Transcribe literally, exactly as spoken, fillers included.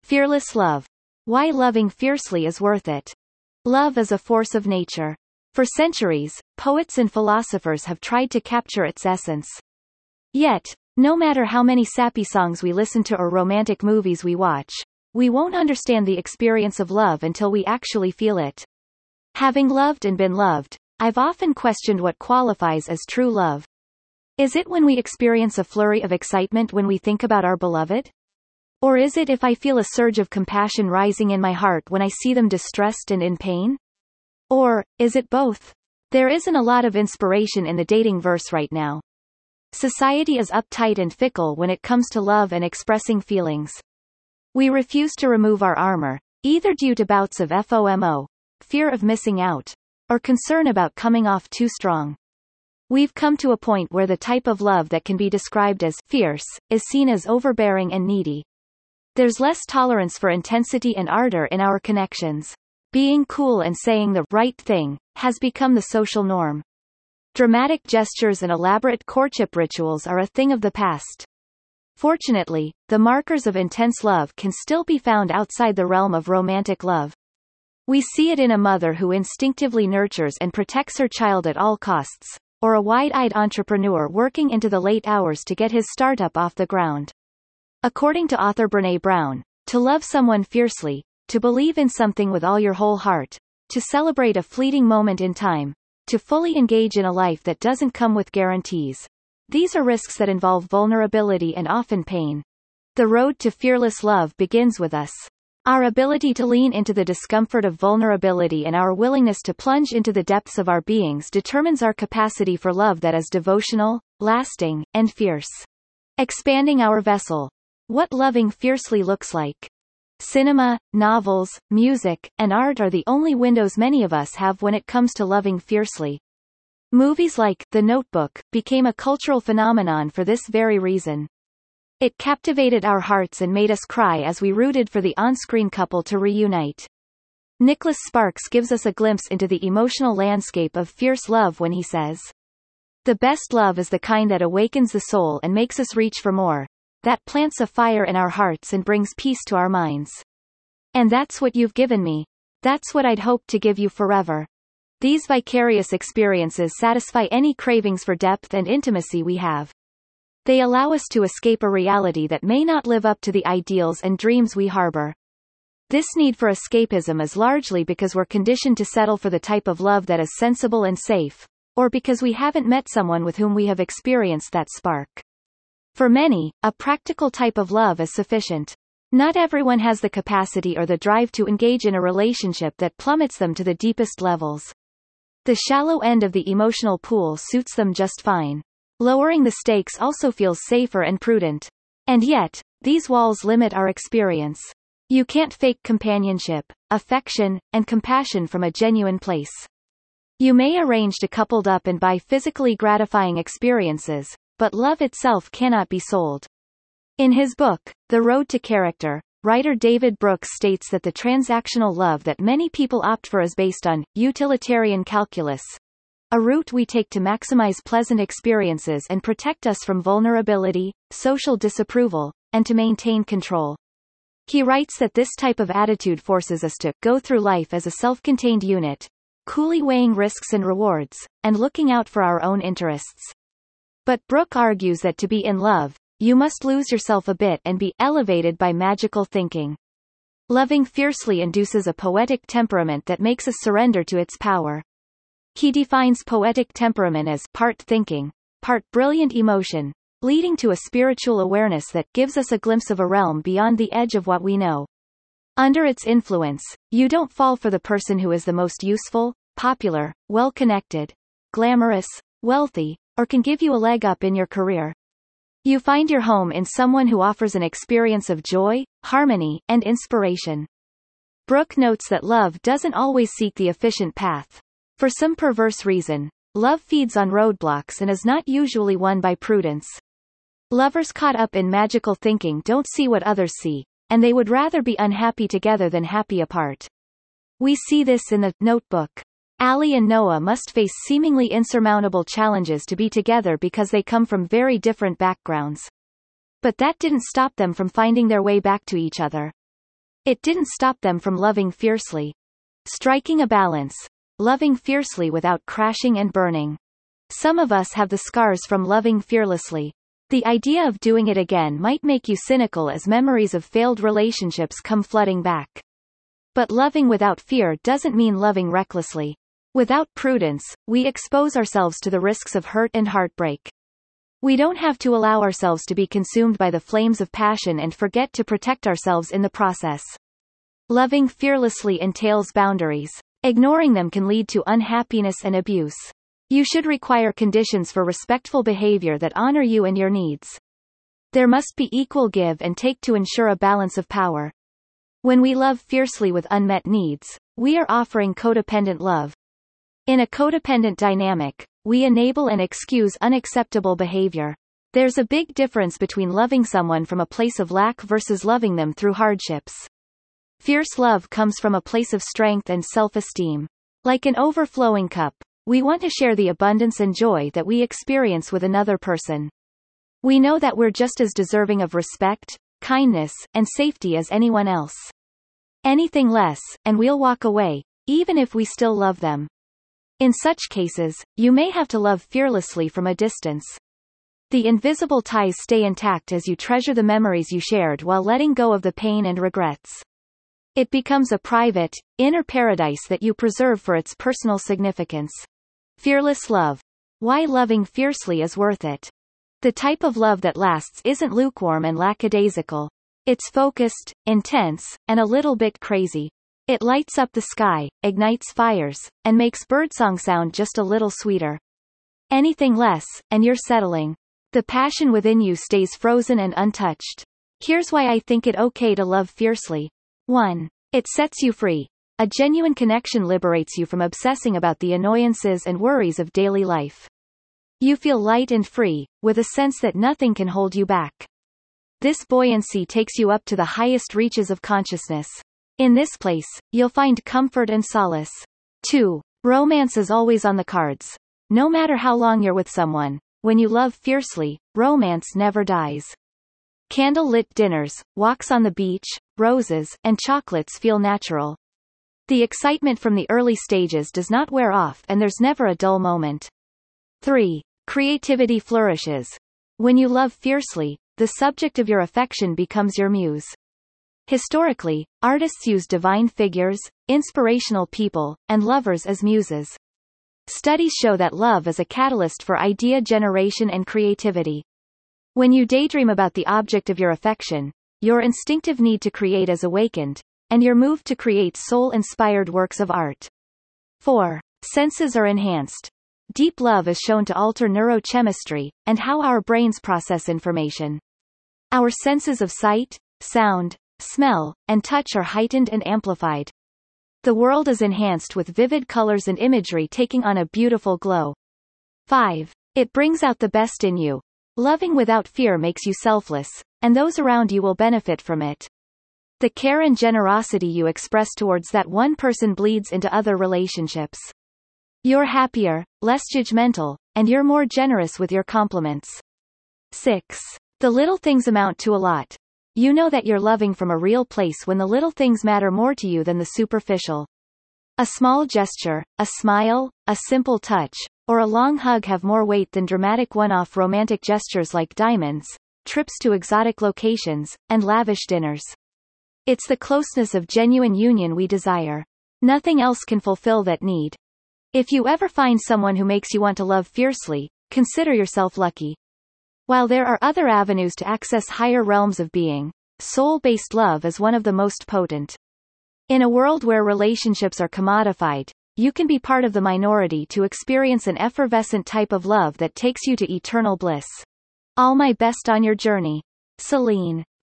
Fearless love. Why loving fiercely is worth it. Love is a force of nature. For centuries, poets and philosophers have tried to capture its essence. Yet, no matter how many sappy songs we listen to or romantic movies we watch, we won't understand the experience of love until we actually feel it. Having loved and been loved, I've often questioned what qualifies as true love. Is it when we experience a flurry of excitement when we think about our beloved? Or is it if I feel a surge of compassion rising in my heart when I see them distressed and in pain? Or, is it both? There isn't a lot of inspiration in the dating verse right now. Society is uptight and fickle when it comes to love and expressing feelings. We refuse to remove our armor, either due to bouts of FOMO, fear of missing out, or concern about coming off too strong. We've come to a point where the type of love that can be described as fierce is seen as overbearing and needy. There's less tolerance for intensity and ardor in our connections. Being cool and saying the right thing has become the social norm. Dramatic gestures and elaborate courtship rituals are a thing of the past. Fortunately, the markers of intense love can still be found outside the realm of romantic love. We see it in a mother who instinctively nurtures and protects her child at all costs, or a wide-eyed entrepreneur working into the late hours to get his startup off the ground. According to author Brené Brown, to love someone fiercely, to believe in something with all your whole heart, to celebrate a fleeting moment in time, to fully engage in a life that doesn't come with guarantees. These are risks that involve vulnerability and often pain. The road to fearless love begins with us. Our ability to lean into the discomfort of vulnerability and our willingness to plunge into the depths of our beings determines our capacity for love that is devotional, lasting, and fierce. Expanding our vessel. What loving fiercely looks like. Cinema, novels, music, and art are the only windows many of us have when it comes to loving fiercely. Movies like The Notebook became a cultural phenomenon for this very reason. It captivated our hearts and made us cry as we rooted for the on-screen couple to reunite. Nicholas Sparks gives us a glimpse into the emotional landscape of fierce love when he says, "The best love is the kind that awakens the soul and makes us reach for more. That plants a fire in our hearts and brings peace to our minds. And that's what you've given me. That's what I'd hoped to give you forever." These vicarious experiences satisfy any cravings for depth and intimacy we have. They allow us to escape a reality that may not live up to the ideals and dreams we harbor. This need for escapism is largely because we're conditioned to settle for the type of love that is sensible and safe, or because we haven't met someone with whom we have experienced that spark. For many, a practical type of love is sufficient. Not everyone has the capacity or the drive to engage in a relationship that plummets them to the deepest levels. The shallow end of the emotional pool suits them just fine. Lowering the stakes also feels safer and prudent. And yet, these walls limit our experience. You can't fake companionship, affection, and compassion from a genuine place. You may arrange to coupled up and buy physically gratifying experiences, but love itself cannot be sold. In his book, The Road to Character, writer David Brooks states that the transactional love that many people opt for is based on utilitarian calculus, a route we take to maximize pleasant experiences and protect us from vulnerability, social disapproval, and to maintain control. He writes that this type of attitude forces us to go through life as a self-contained unit, coolly weighing risks and rewards, and looking out for our own interests. But Brooke argues that to be in love, you must lose yourself a bit and be elevated by magical thinking. Loving fiercely induces a poetic temperament that makes us surrender to its power. He defines poetic temperament as part thinking, part brilliant emotion, leading to a spiritual awareness that gives us a glimpse of a realm beyond the edge of what we know. Under its influence, you don't fall for the person who is the most useful, popular, well-connected, glamorous, wealthy, or can give you a leg up in your career. You find your home in someone who offers an experience of joy, harmony, and inspiration. Brooke notes that love doesn't always seek the efficient path. For some perverse reason, love feeds on roadblocks and is not usually won by prudence. Lovers caught up in magical thinking don't see what others see, and they would rather be unhappy together than happy apart. We see this in The Notebook. Allie and Noah must face seemingly insurmountable challenges to be together because they come from very different backgrounds. But that didn't stop them from finding their way back to each other. It didn't stop them from loving fiercely. Striking a balance. Loving fiercely without crashing and burning. Some of us have the scars from loving fearlessly. The idea of doing it again might make you cynical as memories of failed relationships come flooding back. But loving without fear doesn't mean loving recklessly. Without prudence, we expose ourselves to the risks of hurt and heartbreak. We don't have to allow ourselves to be consumed by the flames of passion and forget to protect ourselves in the process. Loving fearlessly entails boundaries. Ignoring them can lead to unhappiness and abuse. You should require conditions for respectful behavior that honor you and your needs. There must be equal give and take to ensure a balance of power. When we love fiercely with unmet needs, we are offering codependent love. In a codependent dynamic, we enable and excuse unacceptable behavior. There's a big difference between loving someone from a place of lack versus loving them through hardships. Fierce love comes from a place of strength and self-esteem. Like an overflowing cup, we want to share the abundance and joy that we experience with another person. We know that we're just as deserving of respect, kindness, and safety as anyone else. Anything less, and we'll walk away, even if we still love them. In such cases, you may have to love fearlessly from a distance. The invisible ties stay intact as you treasure the memories you shared while letting go of the pain and regrets. It becomes a private, inner paradise that you preserve for its personal significance. Fearless love. Why loving fiercely is worth it. The type of love that lasts isn't lukewarm and lackadaisical. It's focused, intense, and a little bit crazy. It lights up the sky, ignites fires, and makes birdsong sound just a little sweeter. Anything less, and you're settling. The passion within you stays frozen and untouched. Here's why I think it okay to love fiercely. one. It sets you free. A genuine connection liberates you from obsessing about the annoyances and worries of daily life. You feel light and free, with a sense that nothing can hold you back. This buoyancy takes you up to the highest reaches of consciousness. In this place, you'll find comfort and solace. two. Romance is always on the cards. No matter how long you're with someone, when you love fiercely, romance never dies. Candle-lit dinners, walks on the beach, roses, and chocolates feel natural. The excitement from the early stages does not wear off and there's never a dull moment. three. Creativity flourishes. When you love fiercely, the subject of your affection becomes your muse. Historically, artists use divine figures, inspirational people, and lovers as muses. Studies show that love is a catalyst for idea generation and creativity. When you daydream about the object of your affection, your instinctive need to create is awakened, and you're moved to create soul-inspired works of art. four. Senses are enhanced. Deep love is shown to alter neurochemistry, and how our brains process information. Our senses of sight, sound, smell, and touch are heightened and amplified. The world is enhanced with vivid colors and imagery taking on a beautiful glow. five. It brings out the best in you. Loving without fear makes you selfless, and those around you will benefit from it. The care and generosity you express towards that one person bleeds into other relationships. You're happier, less judgmental, and you're more generous with your compliments. six. The little things amount to a lot. You know that you're loving from a real place when the little things matter more to you than the superficial. A small gesture, a smile, a simple touch, or a long hug have more weight than dramatic one-off romantic gestures like diamonds, trips to exotic locations, and lavish dinners. It's the closeness of genuine union we desire. Nothing else can fulfill that need. If you ever find someone who makes you want to love fiercely, consider yourself lucky. While there are other avenues to access higher realms of being, soul-based love is one of the most potent. In a world where relationships are commodified, you can be part of the minority to experience an effervescent type of love that takes you to eternal bliss. All my best on your journey. Celine.